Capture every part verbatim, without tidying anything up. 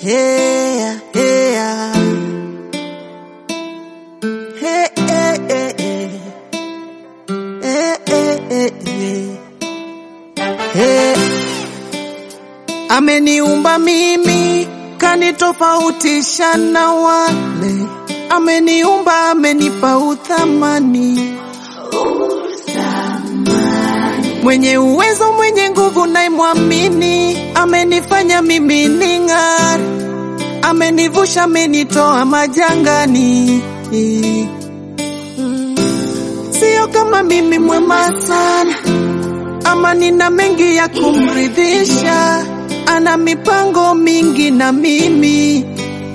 Hey, hey, hey, hey, hey, hey, hey, hey, hey. Ameniumba mimi, kanitofautisha na wale. Ameniumba, amenipa uthamani, mwenye uwezo, mwenye nguvu na imwamini. Amenifanya mimi ning'are, amenivusha, amenitoa majangani. Sio kama mimi mwema sana, ama nina mengi ya kumridhisha. Ana mipango mingi na mimi.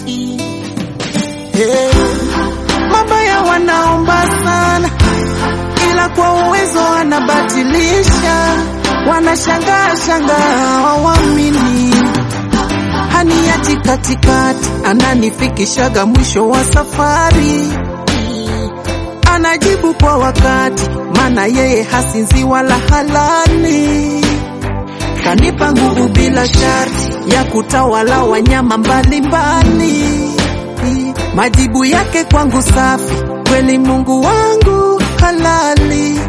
Hey. Mabaya wanaomba sana, ila kwa uwezo anabatilisha. Wanashangaa shangaa hawamini. Haniachi katikati, ananifikishaga mwisho wa safari. Anajibu kwa wakati, maana yeye hasinzi wala halali. Kanipa nguvu bila sharti ya kutawala wanyama mbalimbali. Majibu yake kwangu safi, kweli Mungu wangu halali.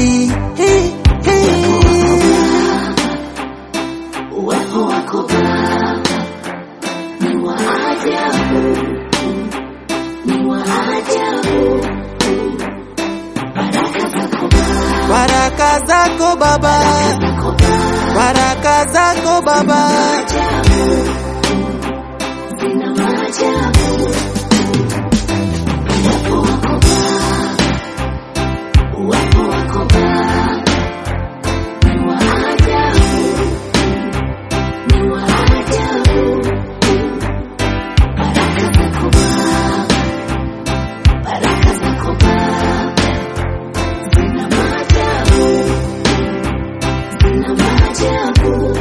Uwepo wako Baba ni wa ajabu, ni wa ajabu. Baraka zako Baba, Baraka zako Baba, zina maajabu. Uwepo wako Baba, uwepo wako Baba ni wa ajabu, ni wa ajabu. Baraka zako Baba, baraka zako Baba zina maajabu, zina maajabu.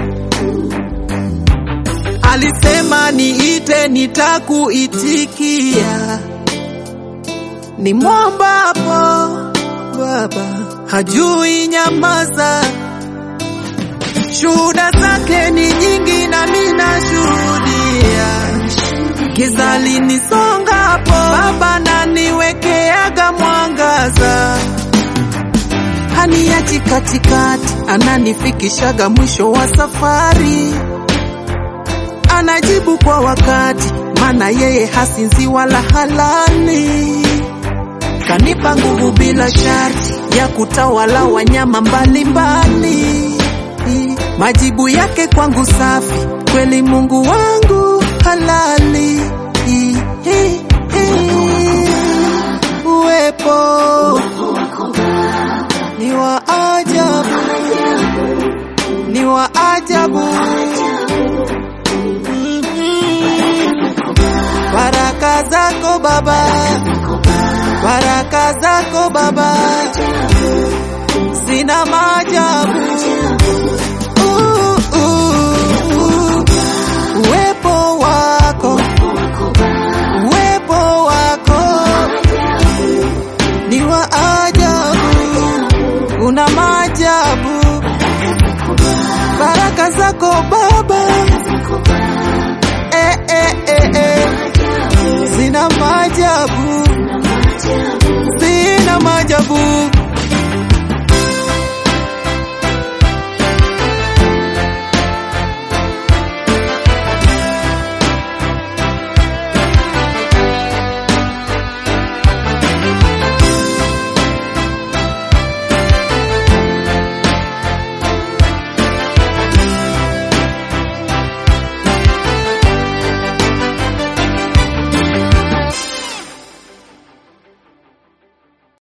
alisema niite nitakuitikia. Ni mwombapo Baba hajui nyamaza. Shuhuda zake ni nyingi na mimi nashuhudia. Giza linisongapo Baba naniwekeaga mwangaza. Haniachi katikati, ananifikishaga mwisho wa safari. Anajibu kwa wakati, maana yeye hasinzi wala halali. Kanipa nguvu bila sharti ya kutawala wanyama mbalimbali. Majibu yake kwangu safi, kweli Mungu wangu halali. Uwepo ni wa ajabu, ni wa ajabu. Baraka zako Baba, baraka zako Baba zina maajabu.